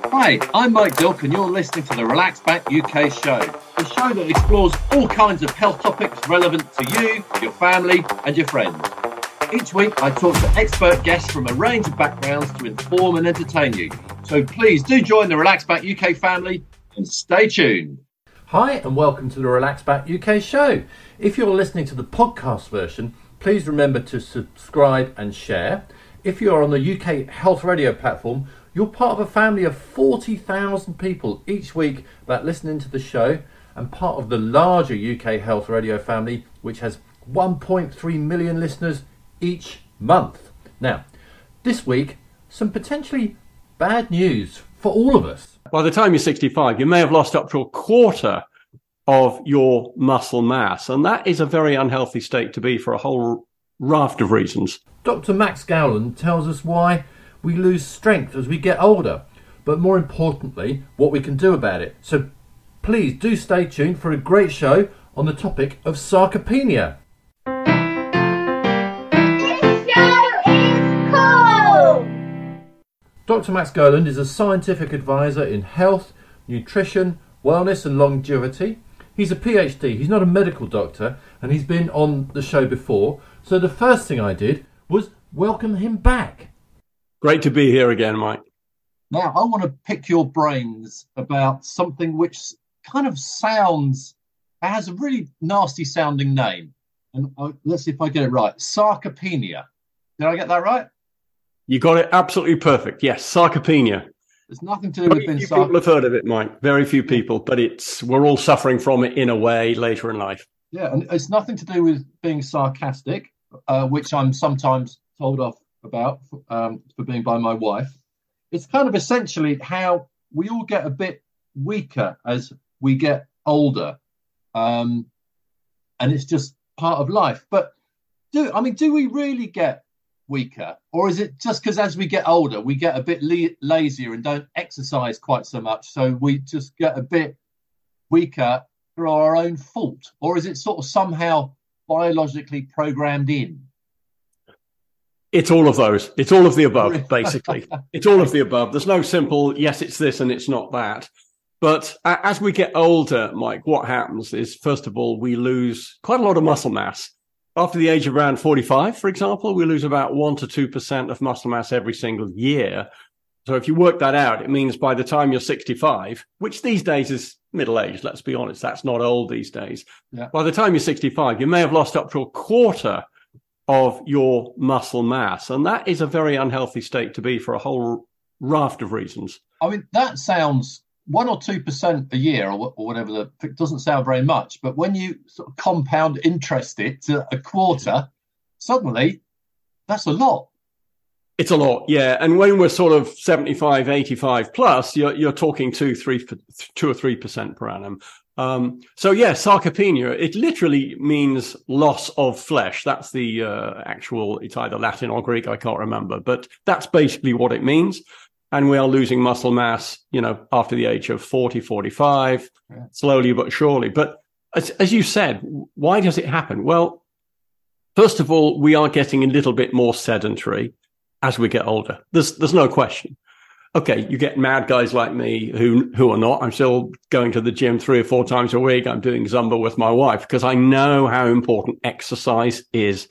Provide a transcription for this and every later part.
Hi, I'm Mike Dilk and you're listening to the Relax Back UK show, the show that explores all kinds of health topics relevant to you, your family and your friends. Each week I talk to expert guests from a range of backgrounds to inform and entertain you. So please do join the Relax Back UK family and stay tuned. Hi and welcome to the Relax Back UK show. If you're listening to the podcast version, please remember to subscribe and share. If you're on the UK Health Radio platform, you're part of a family of 40,000 people each week that listening to the show and part of the larger UK Health Radio family, which has 1.3 million listeners each month. Now, this week, some potentially bad news for all of us. By the time you're 65, you may have lost up to a quarter of your muscle mass, and that is a very unhealthy state to be for a whole raft of reasons. Dr. Max Gowland tells us why we lose strength as we get older, but more importantly, what we can do about it. So please do stay tuned for a great show on the topic of sarcopenia. This show is cool! Dr. Max Gowland is a scientific advisor in health, nutrition, wellness and longevity. He's a PhD, he's not a medical doctor, and he's been on the show before. So the first thing I did was welcome him back. Great to be here again, Mike. Now, I want to pick your brains about something which kind of has a really nasty sounding name. And let's see if I get it right. Sarcopenia. Did I get that right? You got it absolutely perfect. Yes, sarcopenia. There's nothing to do with being Very few people have heard of it, Mike. Very few people, but we're all suffering from it in a way later in life. Yeah, and it's nothing to do with being sarcastic, which I'm sometimes told off about for being by my wife. It's kind of essentially how we all get a bit weaker as we get older, and it's just part of life. But do we really get weaker, or is it just because as we get older we get a bit lazier and don't exercise quite so much, so we just get a bit weaker through our own fault, or is it sort of somehow biologically programmed in? It's all of those. It's all of the above, basically. It's all of the above. There's no simple, yes, it's this and it's not that. But as we get older, Mike, what happens is, first of all, we lose quite a lot of muscle mass. After the age of around 45, for example, we lose about 1 to 2% of muscle mass every single year. So if you work that out, it means by the time you're 65, which these days is middle age, let's be honest, that's not old these days. Yeah. By the time you're 65, you may have lost up to a quarter of your muscle mass. And that is a very unhealthy state to be for a whole raft of reasons. I mean, that sounds 1 or 2% a year or whatever. It doesn't sound very much. But when you sort of compound interest it to a quarter, suddenly that's a lot. It's a lot, yeah. And when we're sort of 75, 85 plus, you're talking 2 or 3% per annum. So yeah, sarcopenia, it literally means loss of flesh. That's the actual, it's either Latin or Greek, I can't remember, but that's basically what it means. And we are losing muscle mass, after the age of 40, 45, slowly but surely. But as you said, why does it happen? Well, first of all, we are getting a little bit more sedentary as we get older. There's no question. Okay, you get mad guys like me who are not. I'm still going to the gym 3 or 4 times a week. I'm doing Zumba with my wife because I know how important exercise is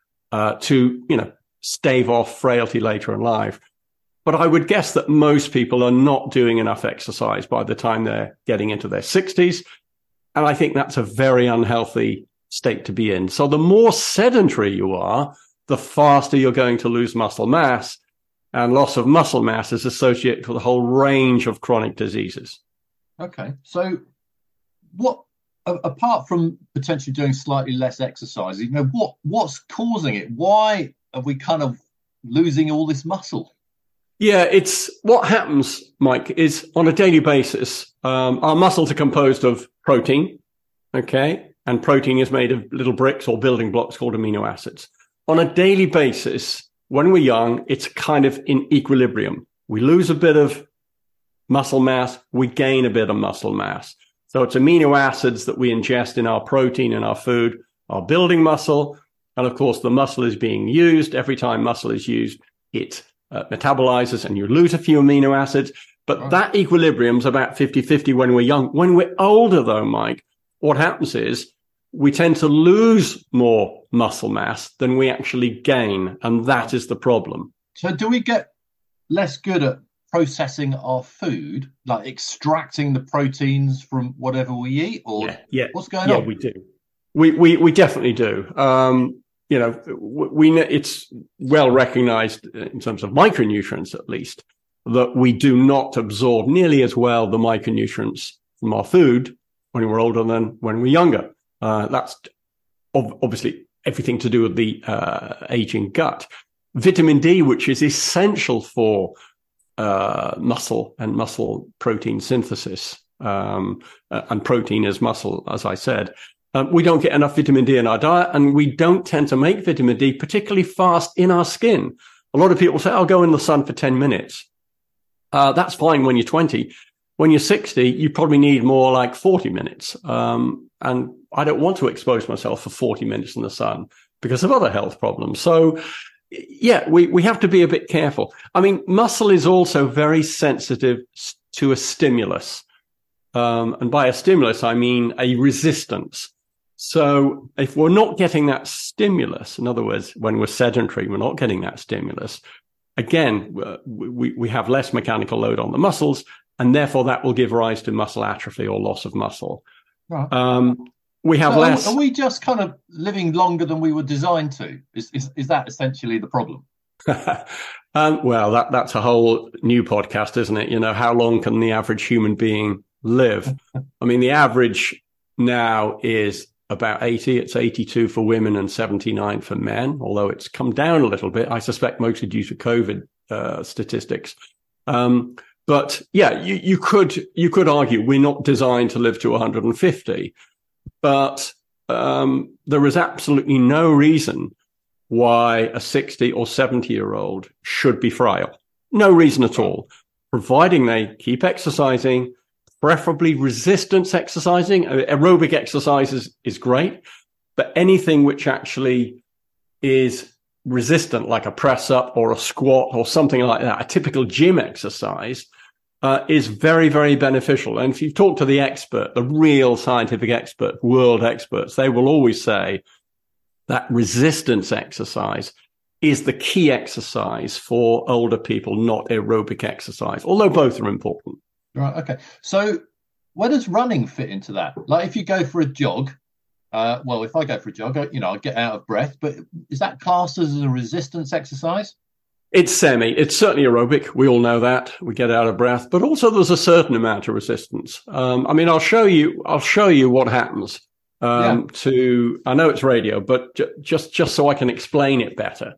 to, stave off frailty later in life. But I would guess that most people are not doing enough exercise by the time they're getting into their 60s. And I think that's a very unhealthy state to be in. So the more sedentary you are, the faster you're going to lose muscle mass. And loss of muscle mass is associated with a whole range of chronic diseases. Okay. So what, apart from potentially doing slightly less exercise, what's causing it? Why are we kind of losing all this muscle? Yeah, it's what happens, Mike, is on a daily basis, our muscles are composed of protein, okay? And protein is made of little bricks or building blocks called amino acids. On a daily basis, when we're young, it's kind of in equilibrium. We lose a bit of muscle mass, we gain a bit of muscle mass. So it's amino acids that we ingest in our protein and our food are building muscle. And of course, the muscle is being used. Every time muscle is used, it metabolizes and you lose a few amino acids. But that equilibrium's about 50-50 when we're young. When we're older, though, Mike, what happens is we tend to lose more muscle mass than we actually gain. And that is the problem. So do we get less good at processing our food, like extracting the proteins from whatever we eat, or what's going on? Yeah, we do. We definitely do. It's well recognized in terms of micronutrients, at least, that we do not absorb nearly as well the micronutrients from our food when we're older than when we're younger. That's obviously everything to do with the aging gut. Vitamin D, which is essential for muscle and muscle protein synthesis, and protein is muscle, as I said. We don't get enough vitamin D in our diet, and we don't tend to make vitamin D particularly fast in our skin. A lot of people say, I'll go in the sun for 10 minutes. That's fine when you're 20. When you're 60, you probably need more like 40 minutes. And I don't want to expose myself for 40 minutes in the sun because of other health problems. So, yeah, we have to be a bit careful. I mean, muscle is also very sensitive to a stimulus. And by a stimulus, I mean a resistance. So if we're not getting that stimulus, in other words, when we're sedentary, we're not getting that stimulus, again, we have less mechanical load on the muscles, and therefore that will give rise to muscle atrophy or loss of muscle. Right. We have less. Are we just kind of living longer than we were designed to? Is that essentially the problem? Well, that's a whole new podcast, isn't it? You know, how long can the average human being live? I mean, the average now is about 80. It's 82 for women and 79 for men, although it's come down a little bit, I suspect mostly due to COVID statistics. But yeah, you could argue we're not designed to live to 150, but there is absolutely no reason why a 60 or 70-year-old should be frail. No reason at all, providing they keep exercising, preferably resistance exercising. Aerobic exercises is great, but anything which actually is resistant, like a press up or a squat or something like that, a typical gym exercise, is very, very beneficial. And if you talk to the expert, the real scientific expert, world experts, they will always say that resistance exercise is the key exercise for older people, not aerobic exercise, although both are important. Right. Okay. So where does running fit into that? Like if you go for a jog, if I go for a jog, I get out of breath, but is that classed as a resistance exercise? It's certainly aerobic. We all know that. We get out of breath, but also there's a certain amount of resistance. I mean, I'll show you what happens. I know it's radio, but just so I can explain it better.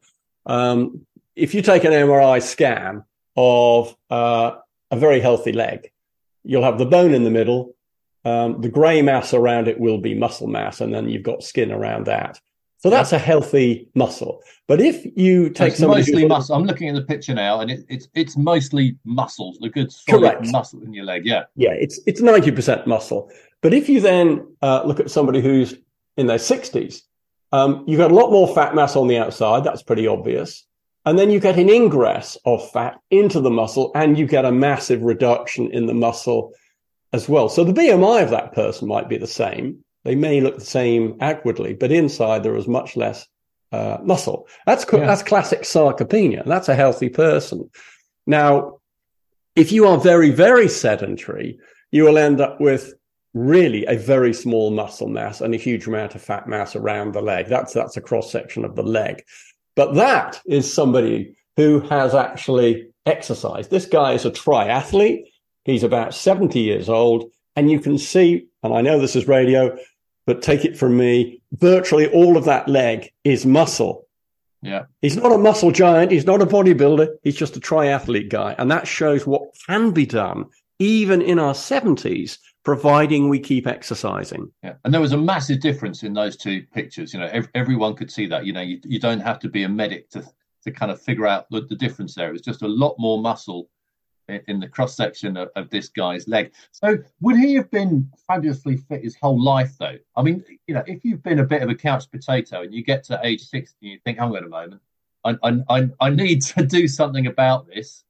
If you take an MRI scan of a very healthy leg, you'll have the bone in the middle. The gray mass around it will be muscle mass, and then you've got skin around that. So that's a healthy muscle. But if you take somebody mostly muscle, I'm looking at the picture now, and it's mostly muscles, the good solid muscle in your leg. Yeah, it's 90% muscle. But if you then look at somebody who's in their 60s, you've got a lot more fat mass on the outside. That's pretty obvious. And then you get an ingress of fat into the muscle, and you get a massive reduction in the muscle as well. So the BMI of that person might be the same. They may look the same outwardly, but inside there is much less muscle. That's classic sarcopenia. That's a healthy person. Now, if you are very, very sedentary, you will end up with really a very small muscle mass and a huge amount of fat mass around the leg. That's a cross section of the leg. But that is somebody who has actually exercised. This guy is a triathlete. He's about 70 years old. And you can see, and I know this is radio, but take it from me, virtually all of that leg is muscle. Yeah. He's not a muscle giant. He's not a bodybuilder. He's just a triathlete guy. And that shows what can be done even in our 70s, providing we keep exercising. Yeah. And there was a massive difference in those two pictures. You know, everyone could see that. You know, you don't have to be a medic to kind of figure out the difference there. It was just a lot more muscle in the cross section of this guy's leg. So would he have been fabulously fit his whole life, though? I mean, you know, if you've been a bit of a couch potato and you get to age 60 and you think, hang on a moment, I need to do something about this.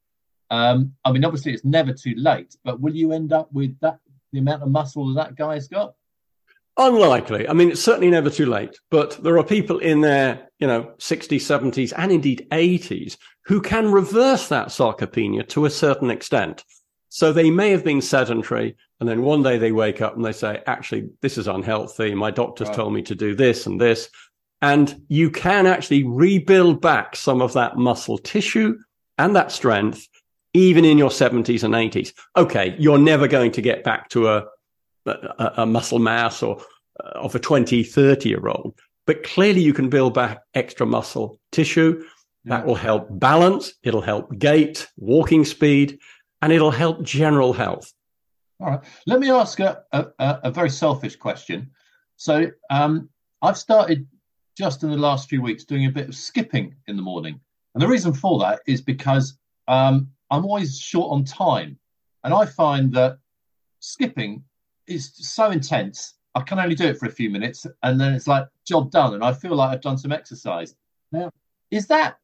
I mean, obviously it's never too late, but will you end up with the amount of muscle that guy's got? Unlikely. I mean, it's certainly never too late, but there are people in their, 60s, 70s, and indeed 80s who can reverse that sarcopenia to a certain extent. So they may have been sedentary, and then one day they wake up and they say, actually, this is unhealthy. My doctor's told me to do this and this. And you can actually rebuild back some of that muscle tissue and that strength, even in your 70s and 80s. Okay, you're never going to get back to a muscle mass or of a 20, 30-year-old. But clearly you can build back extra muscle tissue. That will help balance. It'll help gait, walking speed, and it'll help general health. All right. Let me ask a very selfish question. So I've started just in the last few weeks doing a bit of skipping in the morning. And the reason for that is because I'm always short on time. And I find that skipping is so intense. I can only do it for a few minutes and then it's like job done. And I feel like I've done some exercise. Now, is that,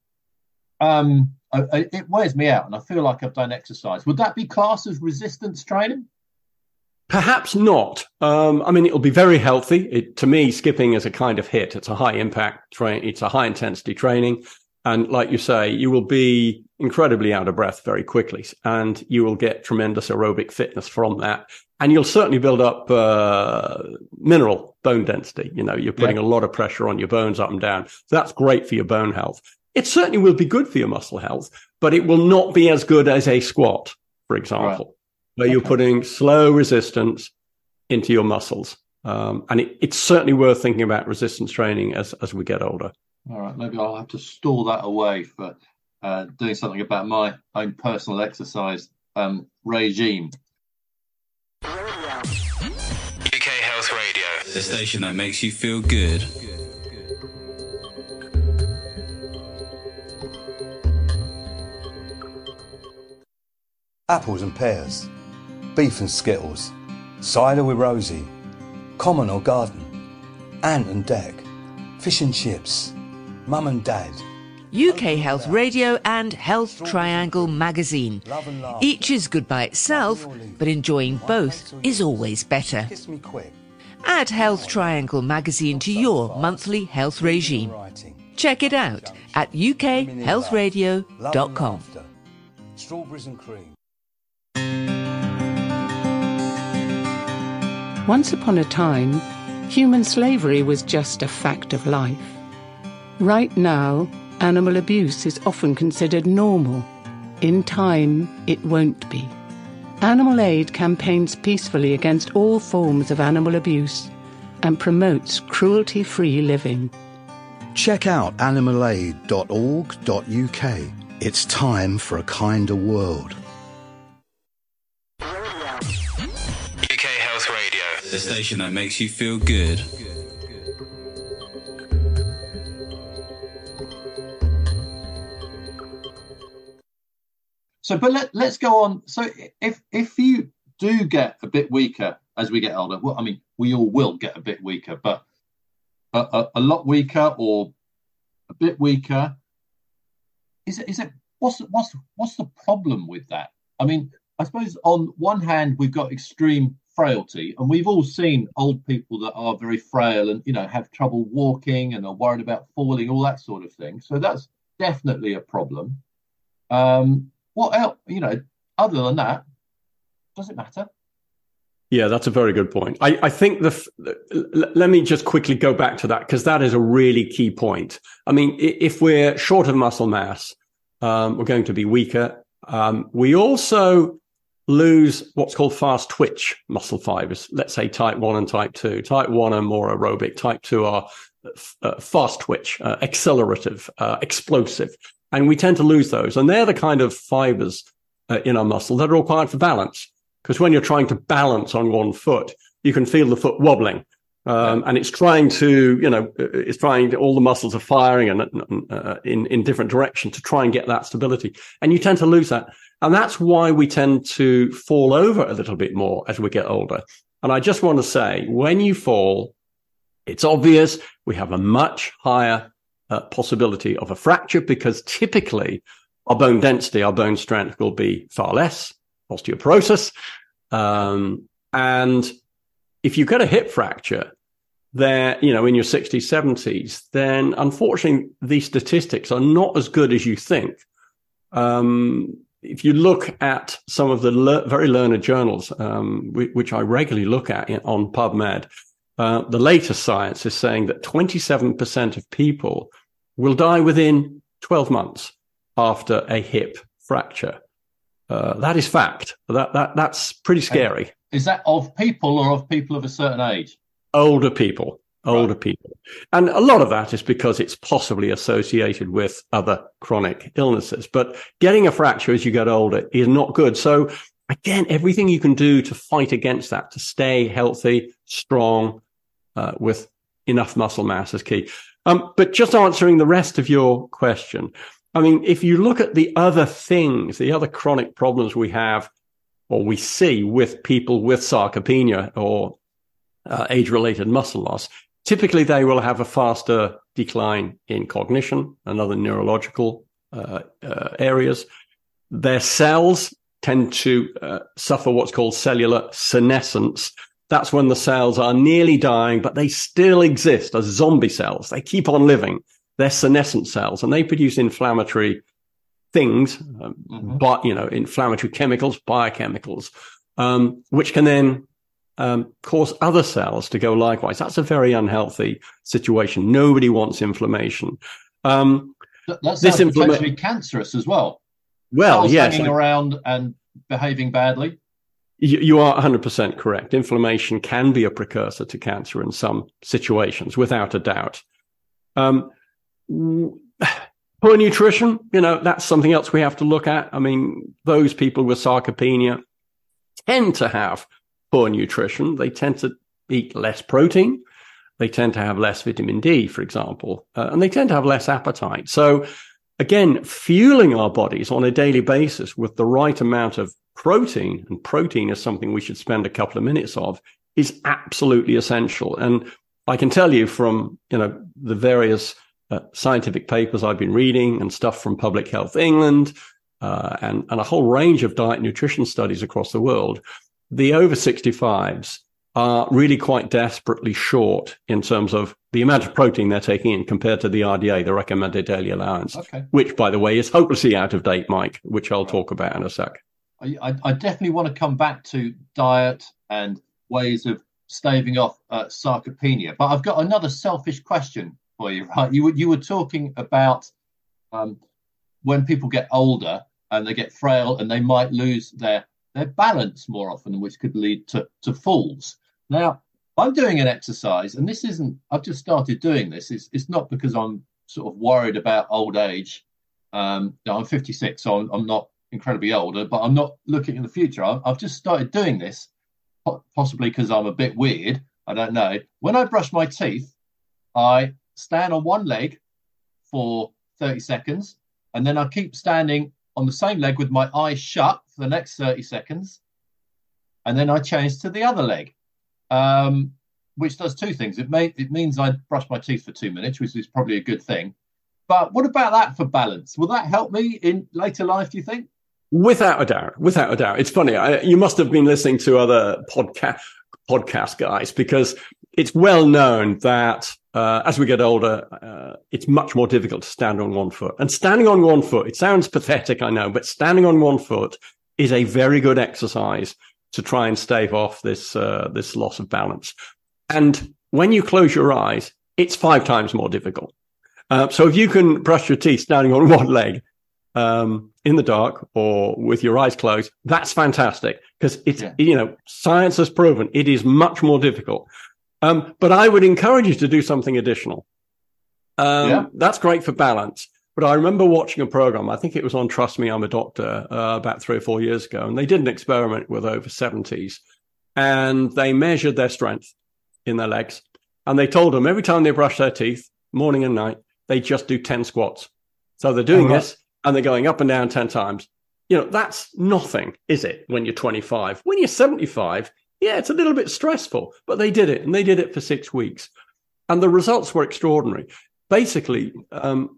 it wears me out and I feel like I've done exercise. Would that be classed as resistance training? Perhaps not. I mean, it'll be very healthy. To me, skipping is a kind of hit. It's a high impact train. It's a high intensity training. And like you say, you will be incredibly out of breath very quickly and you will get tremendous aerobic fitness from that. And you'll certainly build up mineral bone density. You're putting a lot of pressure on your bones up and down. So that's great for your bone health. It certainly will be good for your muscle health, but it will not be as good as a squat, for example, where you're putting slow resistance into your muscles. And it's certainly worth thinking about resistance training as we get older. All right, maybe I'll have to store that away for doing something about my own personal exercise regime. UK Health Radio, the station that makes you feel good. Apples and pears, beef and skittles, cider with Rosie, common or garden, ant and deck, fish and chips, mum and dad. UK Health Radio and Health Triangle magazine. Each is good by itself, but enjoying both is always better. Kiss me quick. Add Health Triangle magazine to your monthly health regime. Check it out at ukhealthradio.com. Strawberries and cream. Once upon a time, human slavery was just a fact of life. Right now, animal abuse is often considered normal. In time, it won't be. Animal Aid campaigns peacefully against all forms of animal abuse and promotes cruelty-free living. Check out animalaid.org.uk. It's time for a kinder world. UK Health Radio, the station that makes you feel good. So, but let's go on. So, if you do get a bit weaker as we get older, well, I mean, we all will get a bit weaker, but a lot weaker or a bit weaker, is it? What's the problem with that? I mean, I suppose on one hand we've got extreme frailty, and we've all seen old people that are very frail and have trouble walking and are worried about falling, all that sort of thing. So that's definitely a problem. What else? Other than that, does it matter? Yeah, that's a very good point. I think let me just quickly go back to that because that is a really key point. I mean, if we're short of muscle mass, we're going to be weaker. We also lose what's called fast twitch muscle fibers. Let's say type 1 and type 2. Type 1 are more aerobic. Type 2 are fast twitch, accelerative, explosive. And we tend to lose those. And they're the kind of fibers in our muscle that are required for balance. Because when you're trying to balance on one foot, you can feel the foot wobbling. And it's trying to, all the muscles are firing and in different directions to try and get that stability. And you tend to lose that. And that's why we tend to fall over a little bit more as we get older. And I just want to say, when you fall, it's obvious we have a much higher possibility of a fracture because typically our bone density, our bone strength will be far less, osteoporosis. And if you get a hip fracture there, in your 60s, 70s, then unfortunately, these statistics are not as good as you think. If you look at some of the very learned journals, which I regularly look at on PubMed, the latest science is saying that 27% of people will die within 12 months after a hip fracture. That is fact. That's pretty scary. Is that of people or of people of a certain age? Older people. And a lot of that is because it's possibly associated with other chronic illnesses. But getting a fracture as you get older is not good. So again, everything you can do to fight against that, to stay healthy, strong, with enough muscle mass is key. But just answering the rest of your question, I mean, if you look at the other things, the other chronic problems we have or we see with people with sarcopenia or age-related muscle loss, typically they will have a faster decline in cognition and other neurological areas. Their cells tend to suffer what's called cellular senescence. That's when the cells are nearly dying, but they still exist as zombie cells. They keep on living. They're senescent cells, and they produce inflammatory things, but inflammatory chemicals, biochemicals, which can then cause other cells to go likewise. That's a very unhealthy situation. Nobody wants inflammation. That sounds potentially cancerous as well. Well, cells yes. hanging around and behaving badly. You are 100% correct. Inflammation can be a precursor to cancer in some situations, without a doubt. Poor nutrition, that's something else we have to look at. I mean, those people with sarcopenia tend to have poor nutrition. They tend to eat less protein. They tend to have less vitamin D, for example, and they tend to have less appetite. So again, fueling our bodies on a daily basis with the right amount of protein, and protein is something we should spend a couple of minutes of, is absolutely essential. And I can tell you from, the various scientific papers I've been reading and stuff from Public Health England, and a whole range of diet and nutrition studies across the world, the over 65s are really quite desperately short in terms of the amount of protein they're taking in compared to the RDA, the recommended daily allowance, which, by the way, is hopelessly out of date, Mike, which I'll talk about in a sec. I definitely want to come back to diet and ways of staving off sarcopenia, but I've got another selfish question for you, right? You were talking about when people get older and they get frail and they might lose their balance more often, which could lead to falls. Now, I'm doing an exercise, and I've just started doing this. It's not because I'm sort of worried about old age. I'm 56, so I'm not incredibly older, but I'm not looking in the future. I've just started doing this, possibly because I'm a bit weird. I don't know. When I brush my teeth, I stand on one leg for 30 seconds, and then I keep standing on the same leg with my eyes shut for the next 30 seconds. And then I change to the other leg, which does two things. It means I brush my teeth for 2 minutes, which is probably a good thing. But what about that for balance? Will that help me in later life, do you think? Without a doubt. It's funny. You must have been listening to other podcast guys, because it's well known that as we get older, it's much more difficult to stand on one foot. And standing on one foot, it sounds pathetic, I know, but standing on one foot is a very good exercise to try and stave off this loss of balance. And when you close your eyes, it's 5 times more difficult. So if you can brush your teeth standing on one leg in the dark or with your eyes closed, that's fantastic, because it's, science has proven it is much more difficult. But I would encourage you to do something additional. That's great for balance. But I remember watching a program, I think it was on Trust Me, I'm a Doctor, about 3 or 4 years ago. And they did an experiment with over 70s. And they measured their strength in their legs. And they told them every time they brush their teeth, morning and night, they just do 10 squats. So they're doing this, and they're going up and down 10 times. That's nothing, is it, when you're 25? When you're 75, it's a little bit stressful. But they did it, and they did it for 6 weeks. And the results were extraordinary. Basically,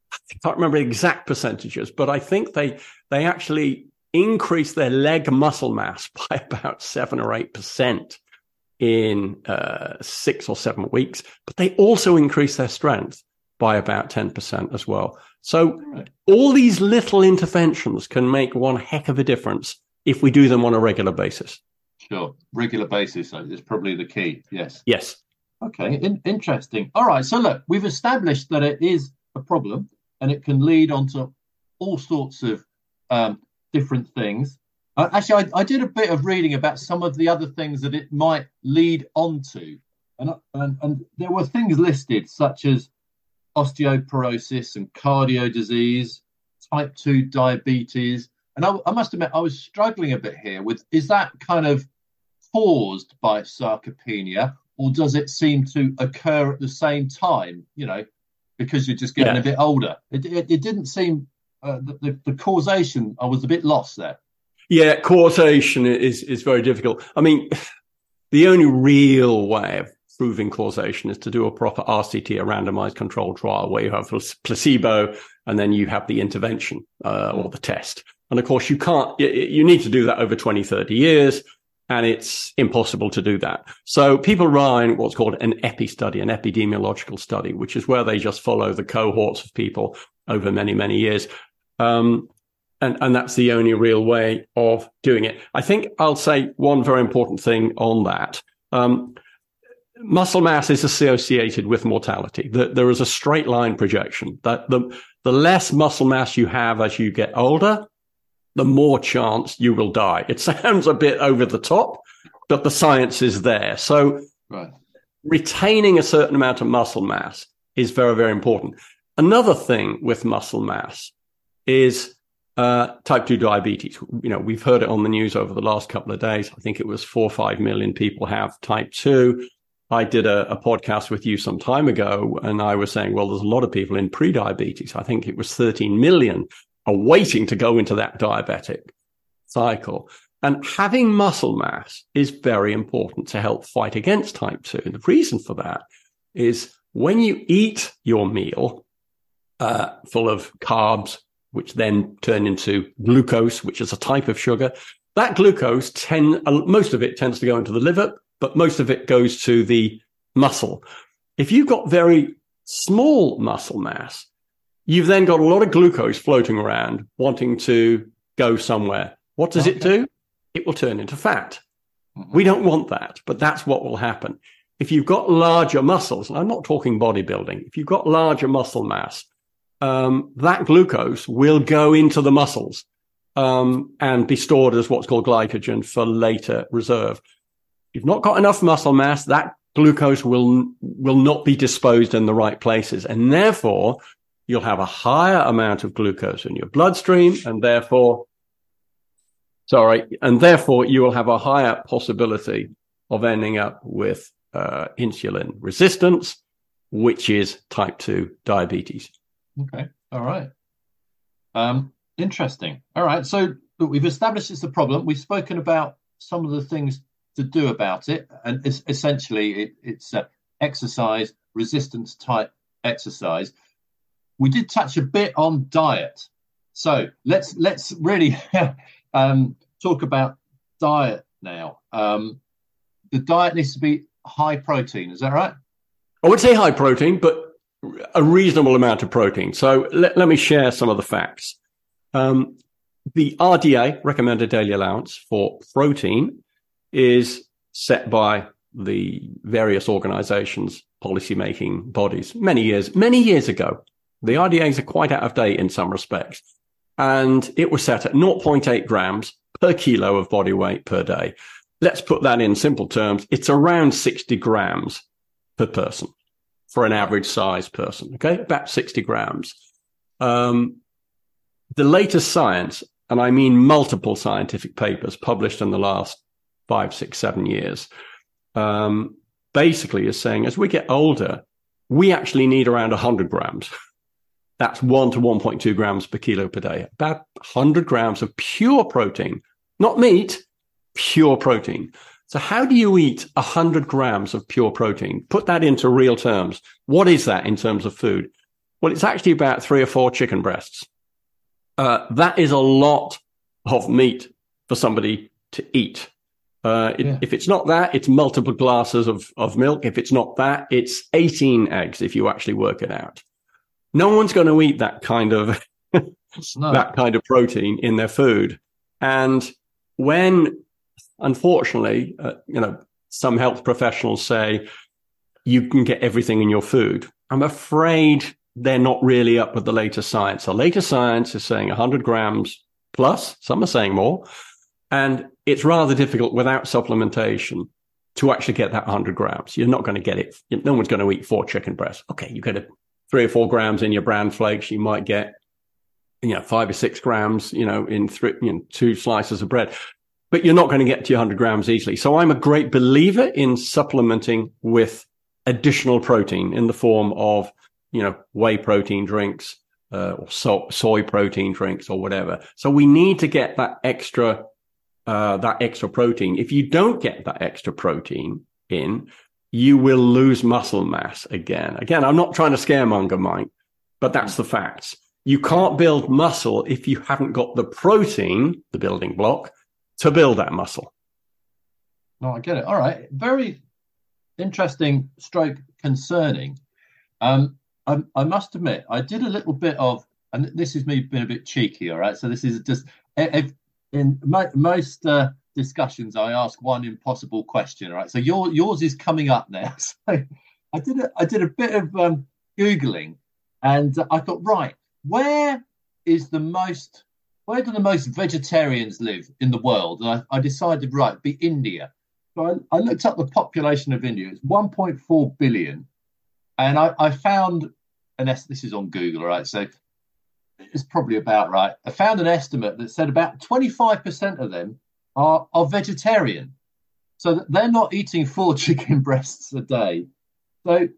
I can't remember exact percentages, but I think they actually increase their leg muscle mass by about 7 or 8% in 6 or 7 weeks, but they also increase their strength by about 10% as well. So all these little interventions can make one heck of a difference if we do them on a regular basis. Sure. Regular basis is probably the key. Yes. Yes. Okay. Interesting. All right. So look, we've established that it is a problem and it can lead on to all sorts of different things. Actually, I did a bit of reading about some of the other things that it might lead on to. And there were things listed such as osteoporosis and cardio disease, type 2 diabetes. And I must admit, I was struggling a bit here with, is that kind of caused by sarcopenia, or does it seem to occur at the same time, because you're just getting a bit older? It didn't seem, the causation, I was a bit lost there. Yeah, causation is very difficult. I mean, the only real way of proving causation is to do a proper RCT, a randomized controlled trial, where you have a placebo and then you have the intervention or the test. And of course, you need to do that over 20, 30 years, and it's impossible to do that. So people run what's called an EPI study, an epidemiological study, which is where they just follow the cohorts of people over many, many years. And that's the only real way of doing it. I think I'll say one very important thing on that. Muscle mass is associated with mortality. There is a straight line projection that the less muscle mass you have as you get older, the more chance you will die. It sounds a bit over the top, but the science is there. So retaining a certain amount of muscle mass is very, very important. Another thing with muscle mass is type 2 diabetes. We've heard it on the news over the last couple of days. I think it was 4 or 5 million people have type 2. I did a podcast with you some time ago, and I was saying, well, there's a lot of people in pre-diabetes. I think it was 13 million are waiting to go into that diabetic cycle. And having muscle mass is very important to help fight against type 2. And the reason for that is when you eat your meal full of carbs, which then turn into glucose, which is a type of sugar, that glucose, most of it tends to go into the liver, but most of it goes to the muscle. If you've got very small muscle mass, you've then got a lot of glucose floating around wanting to go somewhere. What does it do? It will turn into fat. We don't want that, but that's what will happen. If you've got larger muscles, and I'm not talking bodybuilding, if you've got larger muscle mass, that glucose will go into the muscles and be stored as what's called glycogen for later reserve. If you've not got enough muscle mass, that glucose will not be disposed in the right places, and therefore you'll have a higher amount of glucose in your bloodstream, and therefore you will have a higher possibility of ending up with insulin resistance, which is type 2 diabetes. Okay. All right. Interesting. All right. So we've established it's a problem. We've spoken about some of the things to do about it. And it's essentially it's exercise, resistance type exercise. We did touch a bit on diet. So let's really talk about diet now. The diet needs to be high protein. Is that right? I would say high protein, but a reasonable amount of protein. So let me share some of the facts. The RDA, recommended daily allowance for protein, is set by the various organizations, policy-making bodies many years ago. The RDAs are quite out of date in some respects. And it was set at 0.8 grams per kilo of body weight per day. Let's put that in simple terms. It's around 60 grams per person for an average size person. Okay. About 60 grams. The latest science, and I mean multiple scientific papers published in the last 5, 6, 7 years, basically is saying as we get older, we actually need around 100 grams. That's 1 to 1.2 grams per kilo per day. About 100 grams of pure protein, not meat, pure protein. So how do you eat 100 grams of pure protein? Put that into real terms. What is that in terms of food? Well, it's actually about 3 or 4 chicken breasts. That is a lot of meat for somebody to eat. If it's not that, it's multiple glasses of milk. If it's not that, it's 18 eggs if you actually work it out. No one's going to eat that kind of that kind of protein in their food. And when, unfortunately, some health professionals say you can get everything in your food, I'm afraid they're not really up with the latest science. The latest science is saying 100 grams plus. Some are saying more. And it's rather difficult without supplementation to actually get that 100 grams. You're not going to get it. No one's going to eat 4 chicken breasts. Okay, you get 3 or 4 grams in your bran flakes. You might get, 5 or 6 grams, in 2 slices of bread. But you're not going to get to your 100 grams easily. So I'm a great believer in supplementing with additional protein in the form of, whey protein drinks, or soy protein drinks or whatever. So we need to get that extra protein. If you don't get that extra protein in, you will lose muscle mass again. Again, I'm not trying to scaremonger, Mike, but that's the facts. You can't build muscle if you haven't got the protein, the building block, to build that muscle. No, I get it. All right. Very interesting stroke concerning. I must admit, I did a little bit of, and this is me being a bit cheeky, all right? So this is just, in most discussions, I ask one impossible question, all right? So yours is coming up now. So I did a bit of Googling, and I thought, right, where do the most vegetarians live in the world? And I decided, right, it'd be India. So I looked up the population of India. It's 1.4 billion. And I found this is on Google, right? So it's probably about right. I found an estimate that said about 25% of them are vegetarian. So that they're not eating 4 chicken breasts a day. So,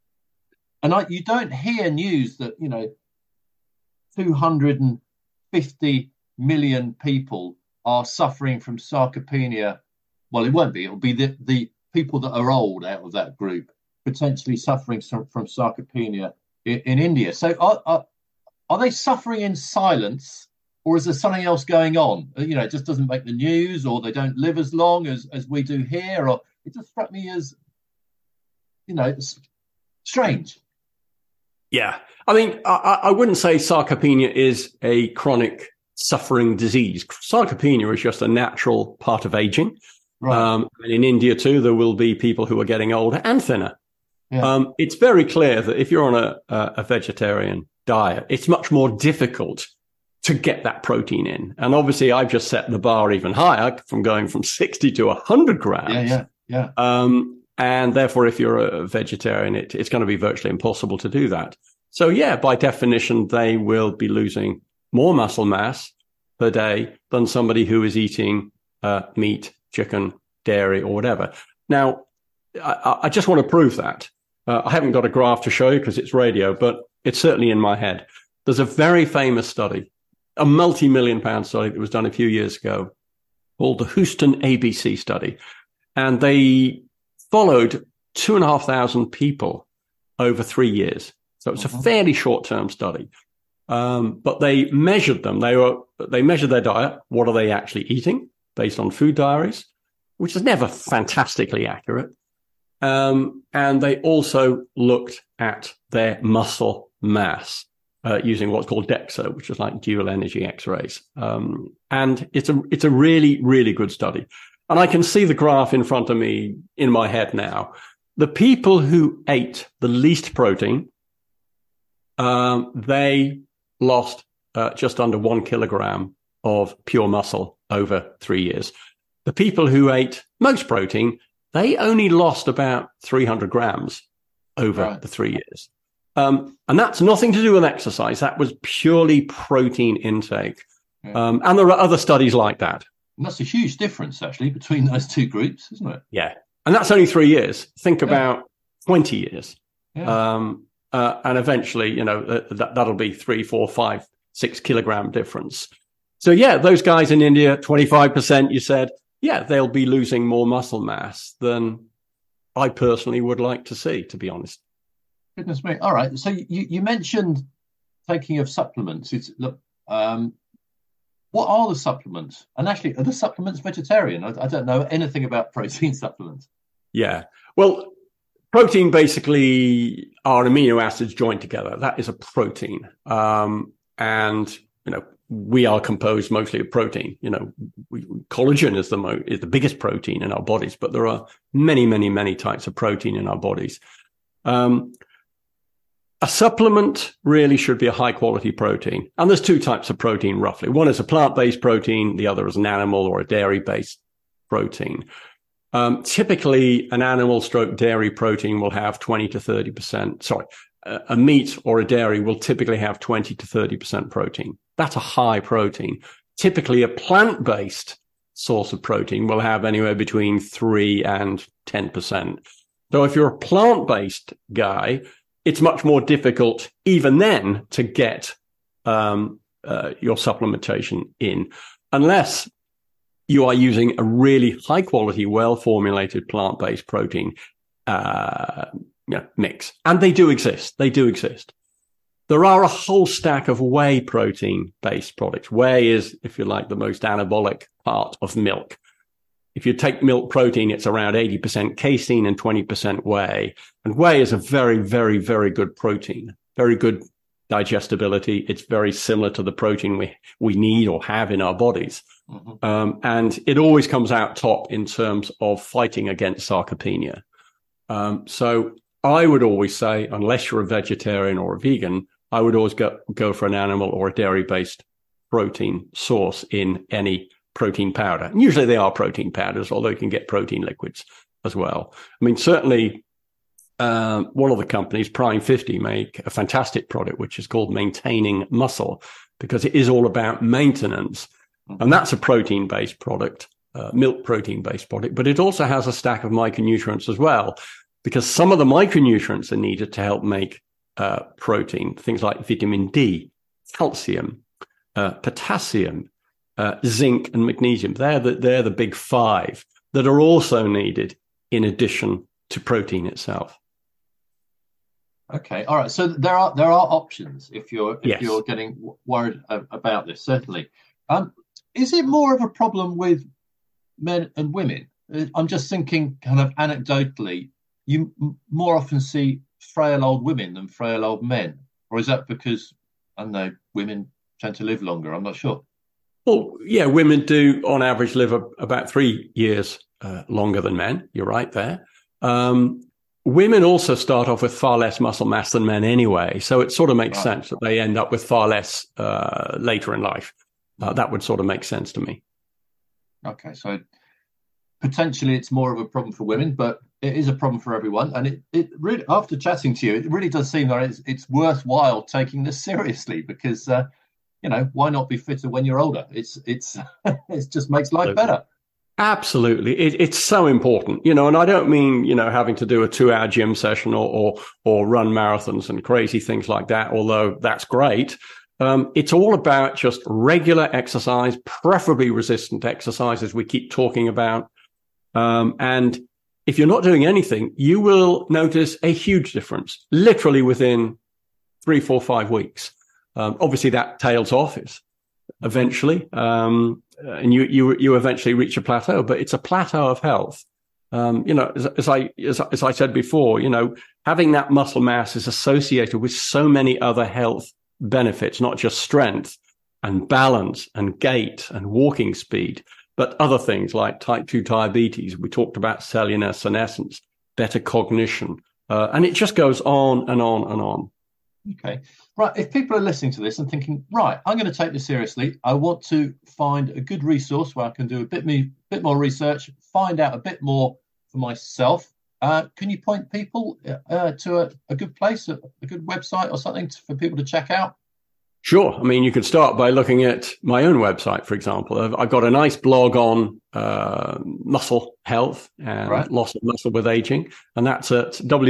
you don't hear news that, 250 million people are suffering from sarcopenia. Well, it won't be. It'll be the people that are old out of that group potentially suffering from sarcopenia in India. So are they suffering in silence, or is there something else going on? It just doesn't make the news, or they don't live as long as we do here, or it just struck me as, strange. Yeah. I mean, I wouldn't say sarcopenia is a chronic suffering disease. Sarcopenia is just a natural part of aging. Right. And in India, too, there will be people who are getting older and thinner. Yeah. It's very clear that if you're on a vegetarian diet, it's much more difficult to get that protein in. And obviously, I've just set the bar even higher from going from 60 to 100 grams. Yeah. And therefore, if you're a vegetarian, it's going to be virtually impossible to do that. So, yeah, by definition, they will be losing more muscle mass per day than somebody who is eating meat, chicken, dairy, or whatever. Now, I just want to prove that. I haven't got a graph to show you because it's radio, but it's certainly in my head. There's a very famous study, a multi-million-pound study that was done a few years ago called the Houston ABC study. And they followed 2,500 people over 3 years. So it's a fairly short-term study. But they measured them. They measured their diet. What are they actually eating based on food diaries, which is never fantastically accurate. And they also looked at their muscle mass using what's called DEXA, which is like dual energy X-rays. And it's a really, really good study. And I can see the graph in front of me in my head now. The people who ate the least protein, they lost just under 1 kilogram of pure muscle over 3 years. The people who ate most protein, they only lost about 300 grams over the 3 years. And that's nothing to do with exercise. That was purely protein intake. Yeah. And there are other studies like that. And that's a huge difference, actually, between those two groups, isn't it? Yeah. And that's only 3 years. Think about 20 years. Yeah. And eventually, that'll be 3, 4, 5, 6 kilogram difference. So, yeah, those guys in India, 25%, you said, yeah, they'll be losing more muscle mass than I personally would like to see, to be honest. Goodness me. All right. So you mentioned taking of supplements. Look, what are the supplements? And actually, are the supplements vegetarian? I don't know anything about protein supplements. Yeah. Well, protein basically are amino acids joined together. That is a protein. And, we are composed mostly of protein. Collagen is the biggest protein in our bodies, but there are many, many, many types of protein in our bodies. A supplement really should be a high quality protein. And there's two types of protein roughly. One is a plant-based protein. The other is an animal or a dairy-based protein. Typically, an animal stroke dairy protein will have 20 to 30%. A meat or a dairy will typically have 20 to 30% protein. That's a high protein. Typically, a plant-based source of protein will have anywhere between 3 and 10%. So if you're a plant-based guy, it's much more difficult even then to get your supplementation in, unless you are using a really high quality, well formulated plant-based protein mix. And they do exist. There are a whole stack of whey protein based products. Whey is, if you like, the most anabolic part of milk. If you take milk protein, it's around 80% casein and 20% whey. And whey is a very, very, very good protein, very good digestibility. It's very similar to the protein we need or have in our bodies. Mm-hmm. And it always comes out top in terms of fighting against sarcopenia. So I would always say, unless you're a vegetarian or a vegan, I would always go for an animal or a dairy-based protein source in any protein powder. And usually they are protein powders, although you can get protein liquids as well. I mean, certainly one of the companies, Prime 50, make a fantastic product, which is called Maintaining Muscle, because it is all about maintenance. And that's a protein-based product, milk protein-based product, but it also has a stack of micronutrients as well, because some of the micronutrients are needed to help make protein, things like vitamin D, calcium, potassium, zinc and magnesium. They're the big five that are also needed in addition to protein itself. Okay, all right. So there are options if you're getting worried about this. Certainly, is it more of a problem with men and women? I'm just thinking, kind of anecdotally, you more often see frail old women than frail old men, or is that because I don't know, women tend to live longer? I'm not sure. Well, yeah, women do on average live about 3 years longer than men. You're right there. Women also start off with far less muscle mass than men anyway. So it sort of makes sense that they end up with far less later in life. That would sort of make sense to me. Okay, so potentially it's more of a problem for women, but it is a problem for everyone. And it really, after chatting to you, it really does seem that it's worthwhile taking this seriously because, why not be fitter when you're older? It just makes life better. Absolutely. It's so important, and I don't mean, having to do a 2-hour gym session or run marathons and crazy things like that, although that's great. It's all about just regular exercise, preferably resistant exercise, as we keep talking about. And if you're not doing anything, you will notice a huge difference, literally within 3, 4, 5 weeks. Obviously that tails off eventually. And you eventually reach a plateau, but it's a plateau of health. As I said before, having that muscle mass is associated with so many other health benefits, not just strength and balance and gait and walking speed, but other things like type 2 diabetes. We talked about cellular senescence, better cognition, and it just goes on and on and on. Okay. Right. If people are listening to this and thinking, right, I'm going to take this seriously. I want to find a good resource where I can do a bit more research, find out a bit more for myself. Can you point people to a good place, a good website or something for people to check out? Sure. I mean, you could start by looking at my own website, for example. I've got a nice blog on muscle health and loss of muscle with aging, and that's at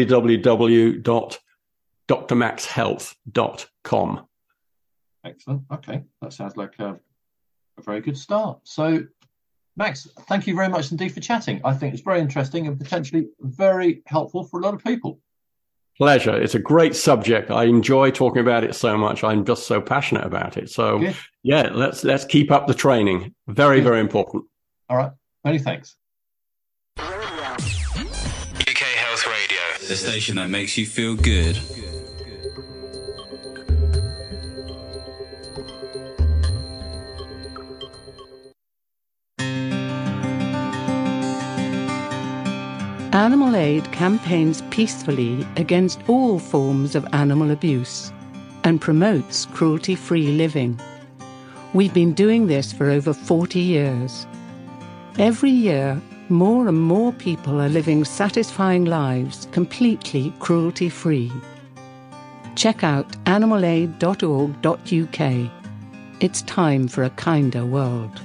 www.drmaxhealth.com. Excellent. Okay. That sounds like a very good start. So, Max, thank you very much indeed for chatting. I think it's very interesting and potentially very helpful for a lot of people. Pleasure. It's a great subject. I enjoy talking about it so much. I'm just so passionate about it. So, yeah, let's keep up the training. Very, very important. All right. Many thanks. UK Health Radio, the station that makes you feel good. Animal Aid campaigns peacefully against all forms of animal abuse and promotes cruelty-free living. We've been doing this for over 40 years. Every year, more and more people are living satisfying lives completely cruelty-free. Check out animalaid.org.uk. It's time for a kinder world.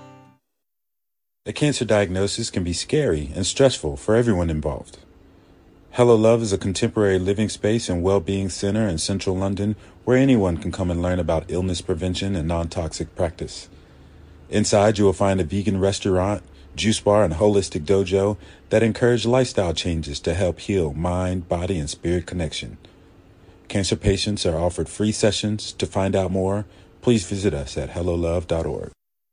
A cancer diagnosis can be scary and stressful for everyone involved. Hello Love is a contemporary living space and well-being center in central London where anyone can come and learn about illness prevention and non-toxic practice. Inside, you will find a vegan restaurant, juice bar, and holistic dojo that encourage lifestyle changes to help heal mind, body, and spirit connection. Cancer patients are offered free sessions. To find out more, please visit us at hellolove.org.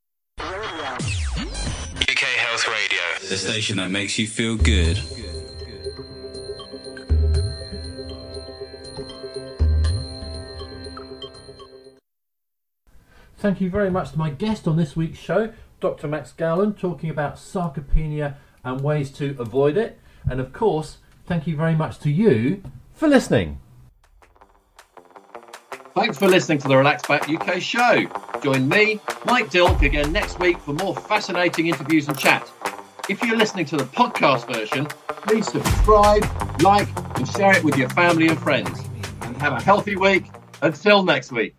The station that makes you feel good. Thank you very much to my guest on this week's show, Dr. Max Gowland, talking about sarcopenia and ways to avoid it. And of course, thank you very much to you for listening. Thanks for listening to the Relax Back UK show. Join me, Mike Dilk, again next week for more fascinating interviews and chat. If you're listening to the podcast version, please subscribe, like, and share it with your family and friends. And have a healthy week. Until next week.